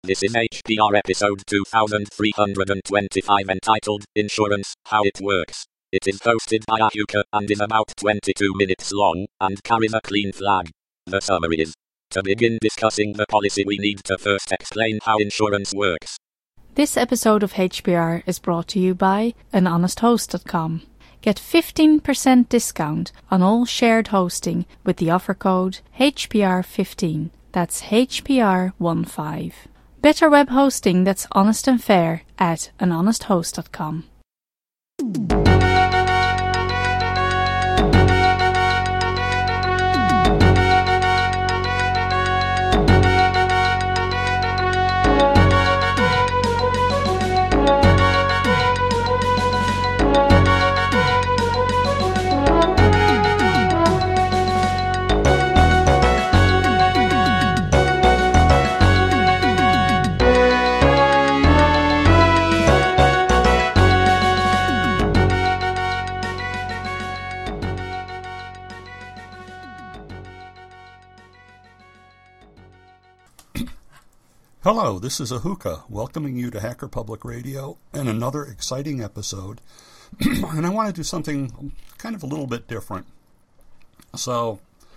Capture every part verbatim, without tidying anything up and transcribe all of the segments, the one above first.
This is H P R episode two thousand three hundred twenty-five entitled Insurance, How It Works. It is hosted by Ahuka and is about twenty-two minutes long and carries a clean flag. The summary is: to begin discussing the policy we need to first explain how insurance works. This episode of H P R is brought to you by an honest host dot com. Get fifteen percent discount on all shared hosting with the offer code H P R fifteen. That's H P R fifteen. Better web hosting that's honest and fair at an honest host dot com. Hello, this is Ahuka, welcoming you to Hacker Public Radio and another exciting episode. And I want to do something kind of a little bit different. So,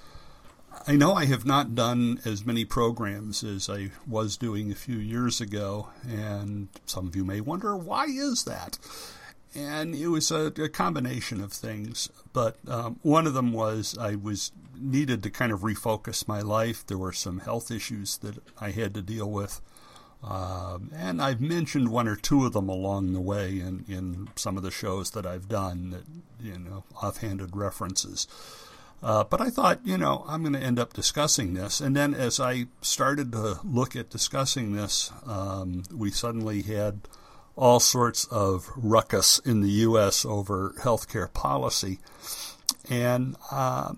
I know I have not done as many programs as I was doing a few years ago, and some of you may wonder, why is that? And it was a, a combination of things, but um, one of them was I was needed to kind of refocus my life. There were some health issues that I had to deal with, um, and I've mentioned one or two of them along the way in, in some of the shows that I've done, that, you know, offhanded references. Uh, but I thought, you know, I'm going to end up discussing this, and then as I started to look at discussing this, um, we suddenly had all sorts of ruckus in the U S over healthcare policy. And uh,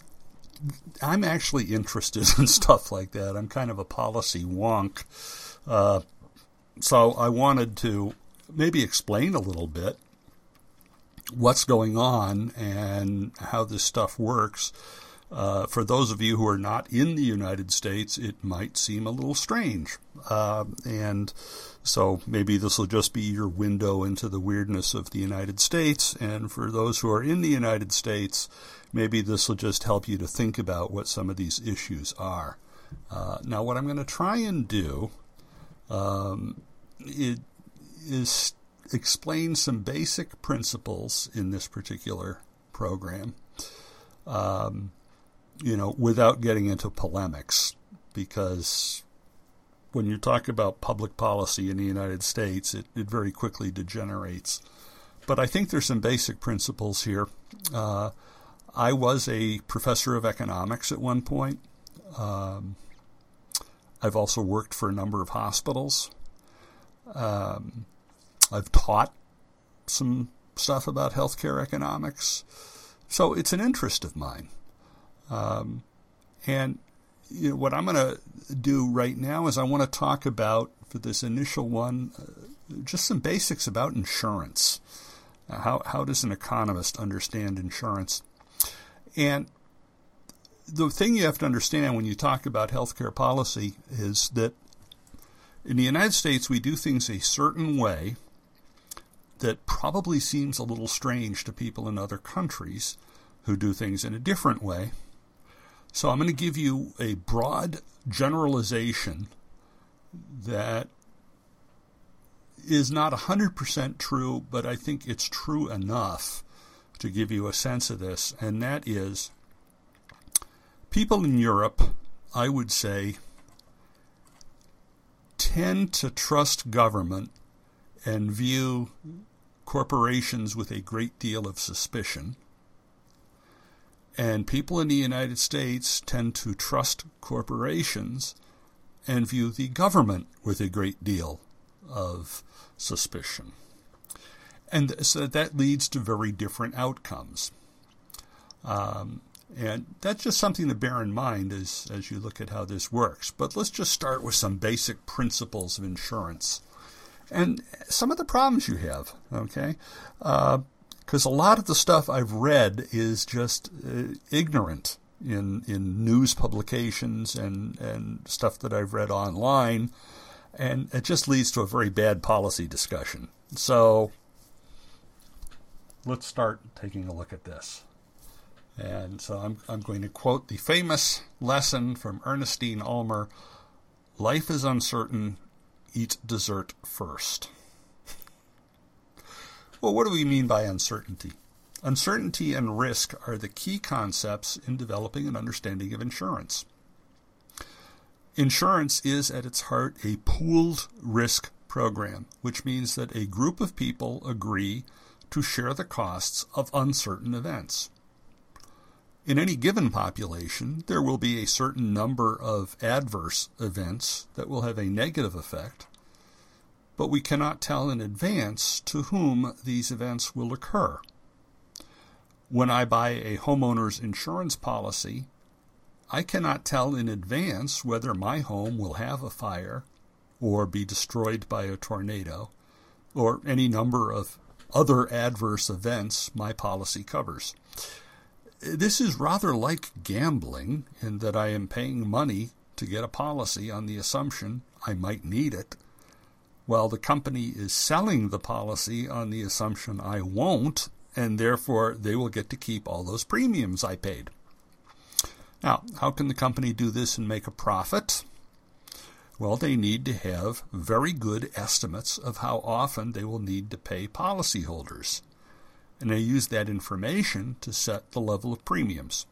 I'm actually interested in stuff like that. I'm kind of a policy wonk. Uh, so I wanted to maybe explain a little bit what's going on and how this stuff works. Uh, for those of you who are not in the United States, it might seem a little strange. Uh, and so maybe this will just be your window into the weirdness of the United States. And for those who are in the United States, maybe this will just help you to think about what some of these issues are. Uh, now, what I'm going to try and do um, it, is explain some basic principles in this particular program. Um, you know, without getting into polemics, because when you talk about public policy in the United States, it, it very quickly degenerates. But I think there's some basic principles here. Uh, I was a professor of economics at one point. Um, I've also worked for a number of hospitals. Um, I've taught some stuff about healthcare economics. So it's an interest of mine. Um, and you know, what I'm going to do right now is I want to talk about, for this initial one, uh, just some basics about insurance. Uh, how how does an economist understand insurance? And the thing you have to understand when you talk about healthcare policy is that in the United States we do things a certain way that probably seems a little strange to people in other countries who do things in a different way. So I'm going to give you a broad generalization that is not one hundred percent true, but I think it's true enough to give you a sense of this, and that is people in Europe, I would say, tend to trust government and view corporations with a great deal of suspicion. And people in the United States tend to trust corporations and view the government with a great deal of suspicion. And so that leads to very different outcomes. Um, and that's just something to bear in mind as, as you look at how this works. But let's just start with some basic principles of insurance and some of the problems you have, okay? Uh, Because a lot of the stuff I've read is just uh, ignorant in in news publications and, and stuff that I've read online. And it just leads to a very bad policy discussion. So let's start taking a look at this. And so I'm, I'm going to quote the famous lesson from Ernestine Ulmer, "Life is uncertain, eat dessert first." Well, what do we mean by uncertainty? Uncertainty and risk are the key concepts in developing an understanding of insurance. Insurance is at its heart a pooled risk program, which means that a group of people agree to share the costs of uncertain events. In any given population, there will be a certain number of adverse events that will have a negative effect, but we cannot tell in advance to whom these events will occur. When I buy a homeowner's insurance policy, I cannot tell in advance whether my home will have a fire or be destroyed by a tornado or any number of other adverse events my policy covers. This is rather like gambling in that I am paying money to get a policy on the assumption I might need it, while the company is selling the policy on the assumption I won't, and therefore they will get to keep all those premiums I paid. Now, how can the company do this and make a profit? Well, they need to have very good estimates of how often they will need to pay policyholders, and they use that information to set the level of premiums.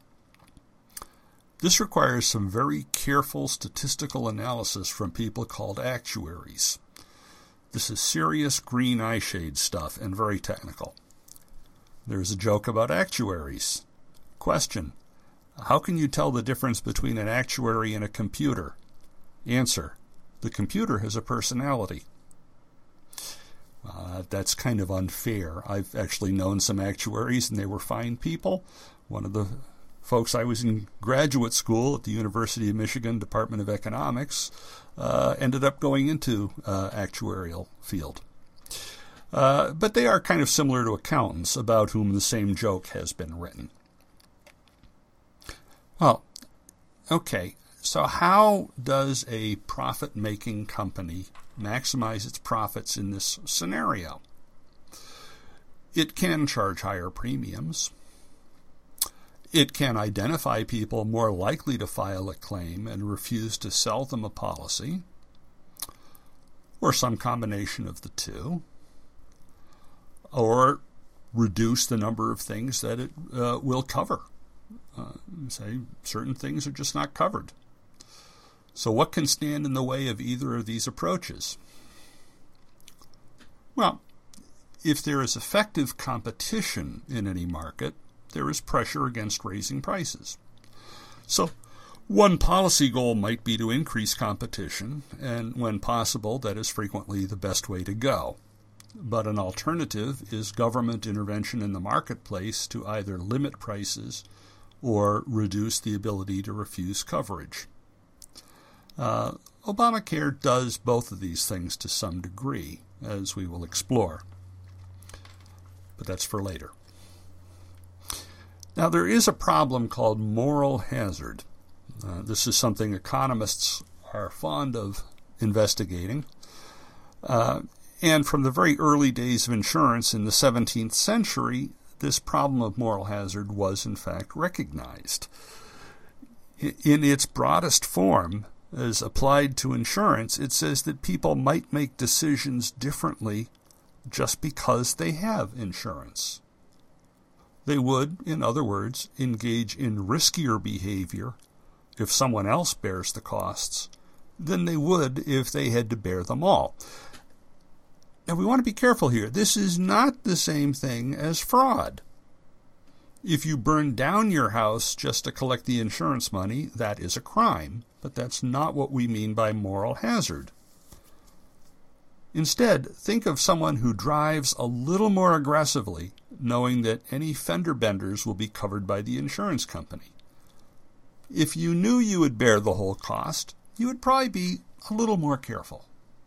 This requires some very careful statistical analysis from people called actuaries. This is serious green eye shade stuff and very technical. There's a joke about actuaries. Question: how can you tell the difference between an actuary and a computer? Answer: the computer has a personality. Uh, that's kind of unfair. I've actually known some actuaries, and they were fine people. One of the folks I was in graduate school at the University of Michigan Department of Economics uh, ended up going into uh, actuarial field. Uh, but they are kind of similar to accountants, about whom the same joke has been written. Well, okay, so how does a profit-making company maximize its profits in this scenario? It can charge higher premiums. It can identify people more likely to file a claim and refuse to sell them a policy, or some combination of the two, or reduce the number of things that it uh, will cover. Uh, say certain things are just not covered. So what can stand in the way of either of these approaches? Well, if there is effective competition in any market, there is pressure against raising prices. So one policy goal might be to increase competition, and when possible, that is frequently the best way to go. But an alternative is government intervention in the marketplace to either limit prices or reduce the ability to refuse coverage. Uh, Obamacare does both of these things to some degree, as we will explore. But that's for later. Now, there is a problem called moral hazard. Uh, this is something economists are fond of investigating. Uh, and from the very early days of insurance in the seventeenth century, this problem of moral hazard was in fact recognized. In its broadest form, as applied to insurance, it says that people might make decisions differently just because they have insurance. They would, in other words, engage in riskier behavior if someone else bears the costs than they would if they had to bear them all. Now, we want to be careful here. This is not the same thing as fraud. If you burn down your house just to collect the insurance money, that is a crime, but that's not what we mean by moral hazard. Instead, think of someone who drives a little more aggressively, knowing that any fender benders will be covered by the insurance company. If you knew you would bear the whole cost, you would probably be a little more careful.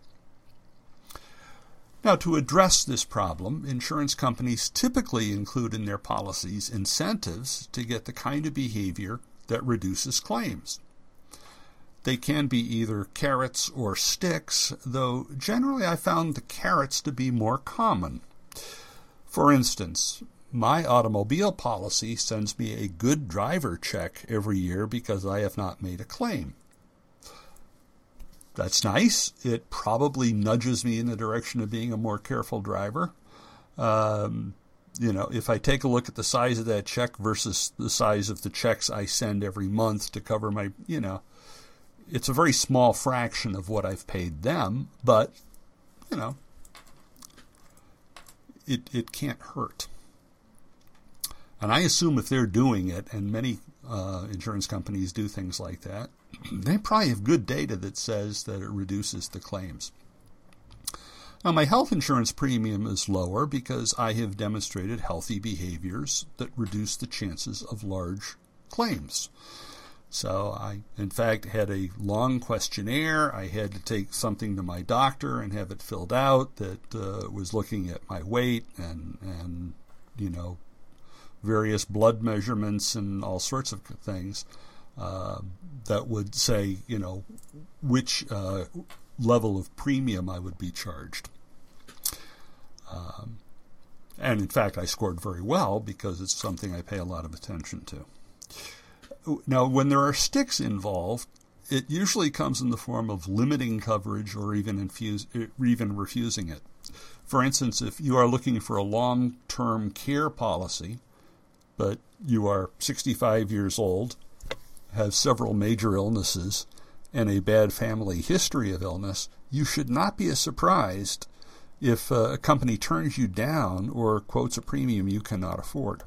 Now, to address this problem, insurance companies typically include in their policies incentives to get the kind of behavior that reduces claims. they can be either carrots or sticks, though generally I found the carrots to be more common. For instance, my automobile policy sends me a good driver check every year because I have not made a claim. That's nice. It probably nudges me in the direction of being a more careful driver. Um, you know, if I take a look at the size of that check versus the size of the checks I send every month to cover my, you know, it's a very small fraction of what I've paid them, but, you know, it it can't hurt. And I assume if they're doing it, and many uh, insurance companies do things like that, they probably have good data that says that it reduces the claims. Now, my health insurance premium is lower because I have demonstrated healthy behaviors that reduce the chances of large claims. So I, in fact, had a long questionnaire. I had to take something to my doctor and have it filled out that uh, was looking at my weight and, and, you know, various blood measurements and all sorts of things uh, that would say, you know, which uh, level of premium I would be charged. Um, and in fact, I scored very well because it's something I pay a lot of attention to. Now, when there are sticks involved, it usually comes in the form of limiting coverage or even infuse, or even refusing it. For instance, if you are looking for a long-term care policy, but you are sixty-five years old, have several major illnesses, and a bad family history of illness, you should not be surprised if uh, a company turns you down or quotes a premium you cannot afford.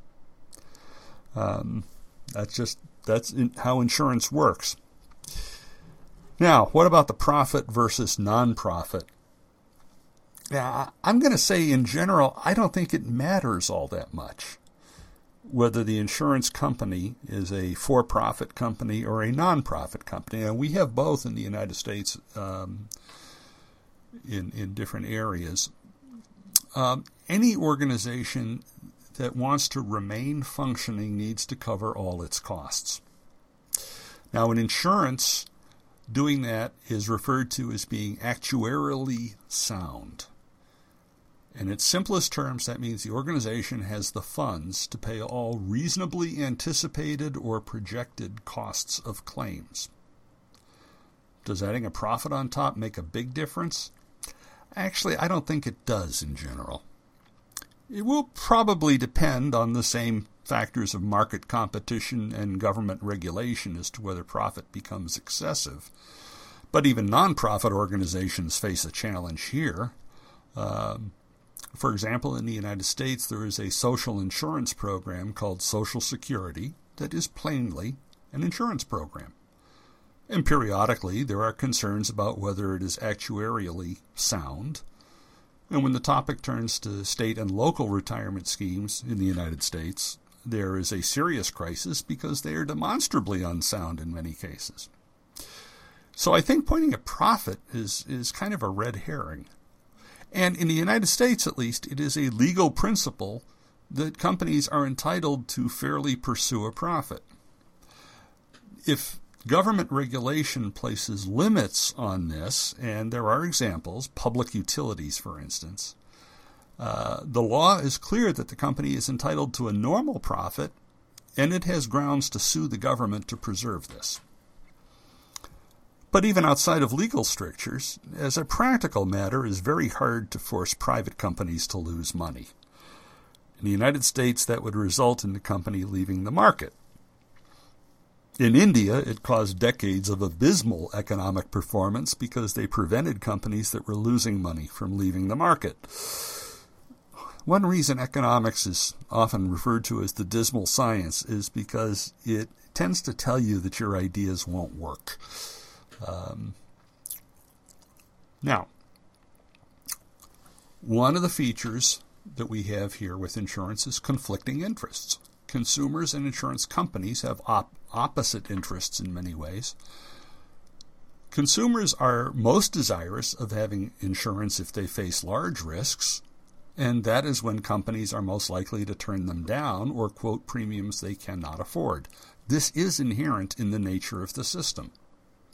Um, that's just that's in, how insurance works. Now, what about the profit versus non-profit? Yeah, I'm going to say in general, I don't think it matters all that much whether the insurance company is a for-profit company or a non-profit company. And we have both in the United States um, in, in different areas. Um, any organization that wants to remain functioning needs to cover all its costs. Now, in insurance, doing that is referred to as being actuarially sound. In its simplest terms, that means the organization has the funds to pay all reasonably anticipated or projected costs of claims. Does adding a profit on top make a big difference? Actually, I don't think it does in general. It will probably depend on the same factors of market competition and government regulation as to whether profit becomes excessive. But even nonprofit organizations face a challenge here. Um, For example, in the United States, there is a social insurance program called Social Security that is plainly an insurance program. And periodically, there are concerns about whether it is actuarially sound. And when the topic turns to state and local retirement schemes in the United States, there is a serious crisis because they are demonstrably unsound in many cases. So I think pointing at profit is, is kind of a red herring. And in the United States, at least, it is a legal principle that companies are entitled to fairly pursue a profit. If government regulation places limits on this, and there are examples, public utilities, for instance, uh, the law is clear that the company is entitled to a normal profit, and it has grounds to sue the government to preserve this. But even outside of legal strictures, as a practical matter, it is very hard to force private companies to lose money. In the United States, that would result in the company leaving the market. In India, it caused decades of abysmal economic performance because they prevented companies that were losing money from leaving the market. One reason economics is often referred to as the dismal science is because it tends to tell you that your ideas won't work. Um, now, one of the features that we have here with insurance is conflicting interests. Consumers and insurance companies have op- opposite interests in many ways. Consumers are most desirous of having insurance if they face large risks, and that is when companies are most likely to turn them down or quote premiums they cannot afford. This is inherent in the nature of the system.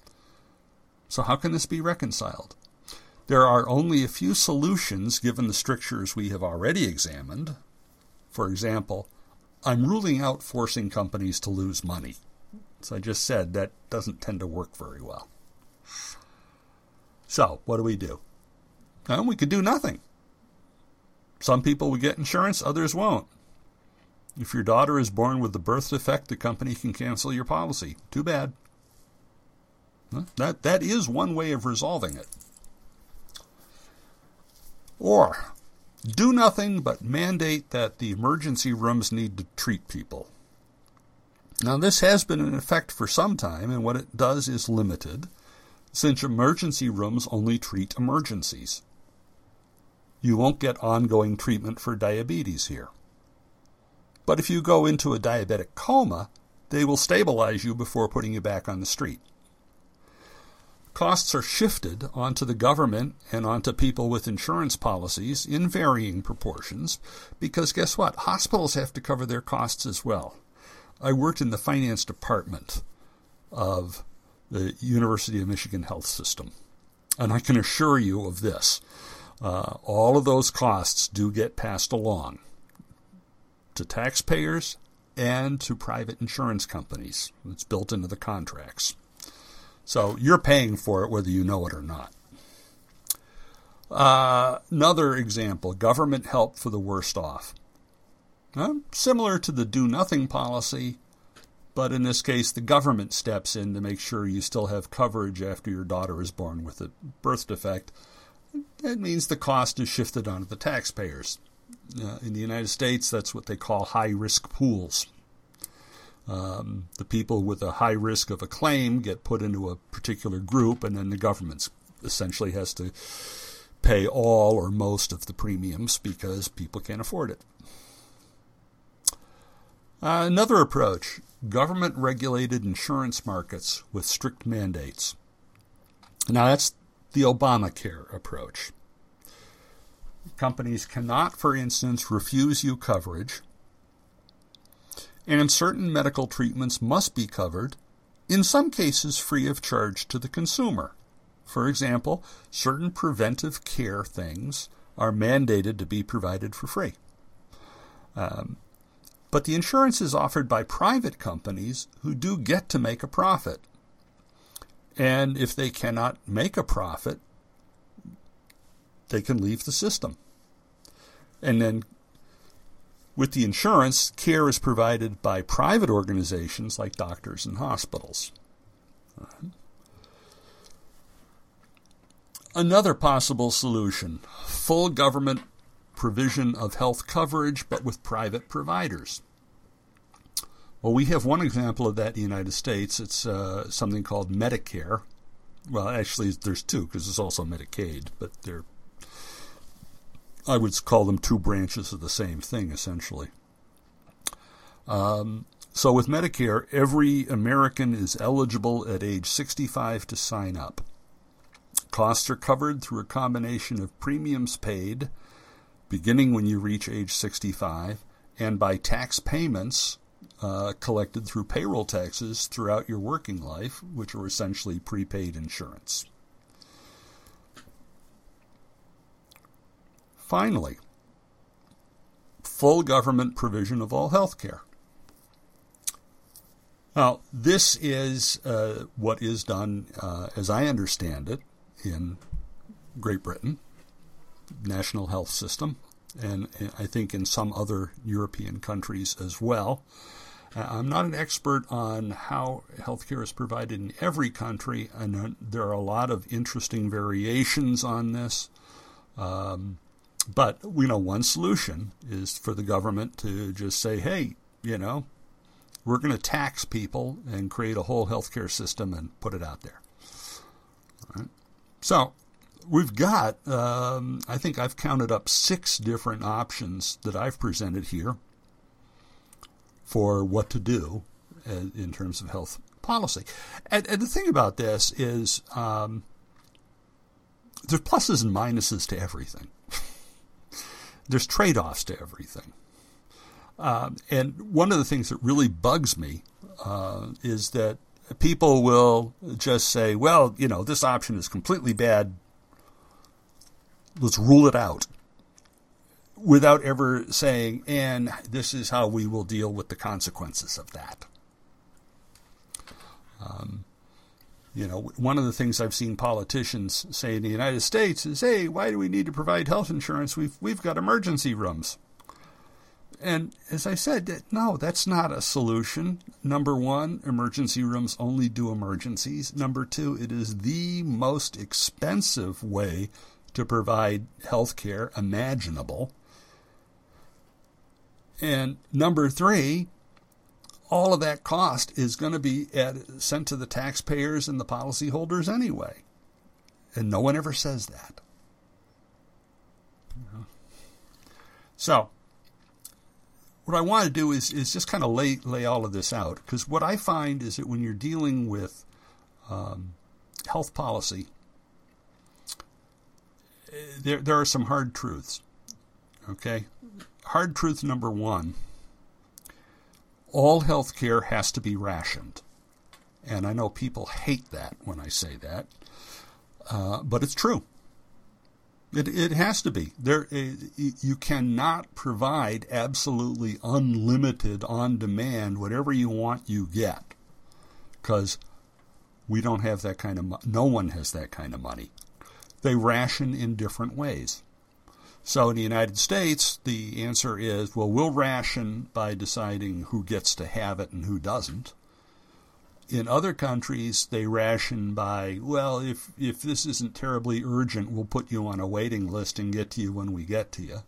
So how can this be reconciled? There are only a few solutions given the strictures we have already examined. For example, I'm ruling out forcing companies to lose money. As I just said, that doesn't tend to work very well. So, what do we do? Well, we could do nothing. Some people will get insurance, others won't. If your daughter is born with the birth defect, the company can cancel your policy. Too bad. That, that is one way of resolving it. Or, do nothing but mandate that the emergency rooms need to treat people. Now, this has been in effect for some time, and what it does is limited, since emergency rooms only treat emergencies. You won't get ongoing treatment for diabetes here. But if you go into a diabetic coma, they will stabilize you before putting you back on the street. Costs are shifted onto the government and onto people with insurance policies in varying proportions, because guess what? Hospitals have to cover their costs as well. I worked in the finance department of the University of Michigan Health System, and I can assure you of this. Uh, all of those costs do get passed along to taxpayers and to private insurance companies. It's built into the contracts. So you're paying for it whether you know it or not. Uh, another example, government help for the worst off. Uh, similar to the do-nothing policy, but in this case the government steps in to make sure you still have coverage after your daughter is born with a birth defect. That means the cost is shifted onto the taxpayers. Uh, in the United States, that's what they call high-risk pools. Um, the people with a high risk of a claim get put into a particular group, and then the government essentially has to pay all or most of the premiums because people can't afford it. Uh, another approach, government-regulated insurance markets with strict mandates. Now, that's the Obamacare approach. Companies cannot, for instance, refuse you coverage, and certain medical treatments must be covered, in some cases free of charge to the consumer. For example, certain preventive care things are mandated to be provided for free. Um, but the insurance is offered by private companies who do get to make a profit. And if they cannot make a profit, they can leave the system. And then with the insurance, care is provided by private organizations like doctors and hospitals. Another possible solution, full government provision of health coverage, but with private providers. Well, we have one example of that in the United States. It's uh, something called Medicare. Well, actually, there's two, because there's also Medicaid, but they're I would call them two branches of the same thing, essentially. Um, so with Medicare, every American is eligible at age sixty-five to sign up. Costs are covered through a combination of premiums paid, beginning when you reach age sixty-five, and by tax payments uh, collected through payroll taxes throughout your working life, which are essentially prepaid insurance. Finally, full government provision of all health care. Now, this is uh, what is done, uh, as I understand it, in Great Britain, national health system, and I think in some other European countries as well. Uh, I'm not an expert on how healthcare is provided in every country, and there are a lot of interesting variations on this. Um, But, you know, one solution is for the government to just say, hey, you know, we're going to tax people and create a whole healthcare system and put it out there. All right. So we've got, um, I think I've counted up six different options that I've presented here for what to do in terms of health policy. And, and the thing about this is um, there's pluses and minuses to everything. There's trade-offs to everything. Um, and one of the things that really bugs me uh, is that people will just say, well, you know, this option is completely bad. Let's rule it out, without ever saying, and this is how we will deal with the consequences of that. Um, you know, one of the things I've seen politicians say in the United States is, hey, why do we need to provide health insurance? We've, we've got emergency rooms. And as I said, no, that's not a solution. Number one, emergency rooms only do emergencies. Number two, it is the most expensive way to provide health care imaginable. And number three, all of that cost is going to be added, sent to the taxpayers and the policyholders anyway. And no one ever says that. You know? So, what I want to do is, is just kind of lay, lay all of this out. Because what I find is that when you're dealing with um, health policy, There, there are some hard truths, okay? Hard truth number one, all health care has to be rationed. And I know people hate that when I say that, uh, but it's true. It, it has to be. There, you cannot provide absolutely unlimited, on-demand, whatever you want you get, because we don't have that kind of money. No one has that kind of money. They ration in different ways. So in the United States, the answer is, well, we'll ration by deciding who gets to have it and who doesn't. In other countries, they ration by, well, if, if this isn't terribly urgent, we'll put you on a waiting list and get to you when we get to you.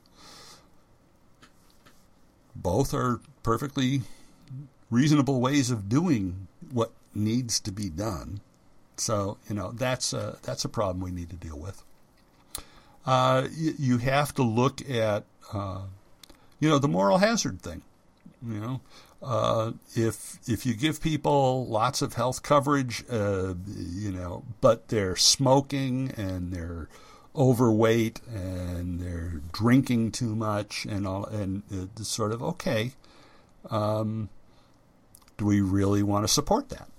Both are perfectly reasonable ways of doing what needs to be done. So, you know, that's a, that's a problem we need to deal with. Uh, you, you have to look at, uh, you know, the moral hazard thing. You know, uh, if if you give people lots of health coverage, uh, you know, but they're smoking and they're overweight and they're drinking too much and all, and it's sort of, okay, um, do we really want to support that?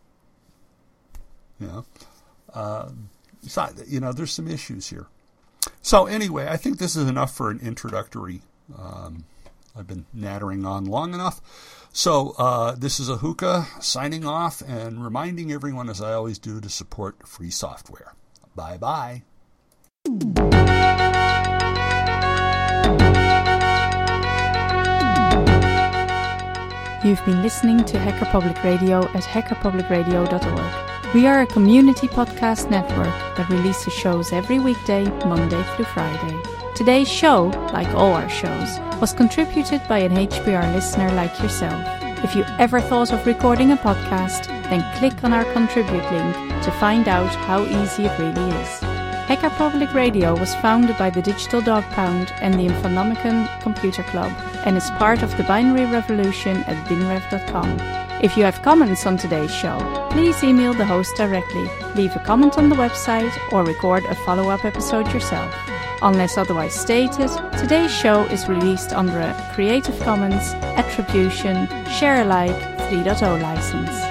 You know, uh, so, you know, there's some issues here. So anyway, I think this is enough for an introductory. Um, I've been nattering on long enough. So uh, this is Ahuka signing off and reminding everyone, as I always do, to support free software. Bye-bye. You've been listening to Hacker Public Radio at hacker public radio dot org. We are a community podcast network that releases shows every weekday, Monday through Friday. Today's show, like all our shows, was contributed by an H P R listener like yourself. If you ever thought of recording a podcast, then click on our contribute link to find out how easy it really is. Hacker Public Radio was founded by the Digital Dog Pound and the Infonomicon Computer Club and is part of the Binary Revolution at binrev dot com. If you have comments on today's show, please email the host directly, leave a comment on the website, or record a follow-up episode yourself. Unless otherwise stated, today's show is released under a Creative Commons Attribution Share Alike three point oh license.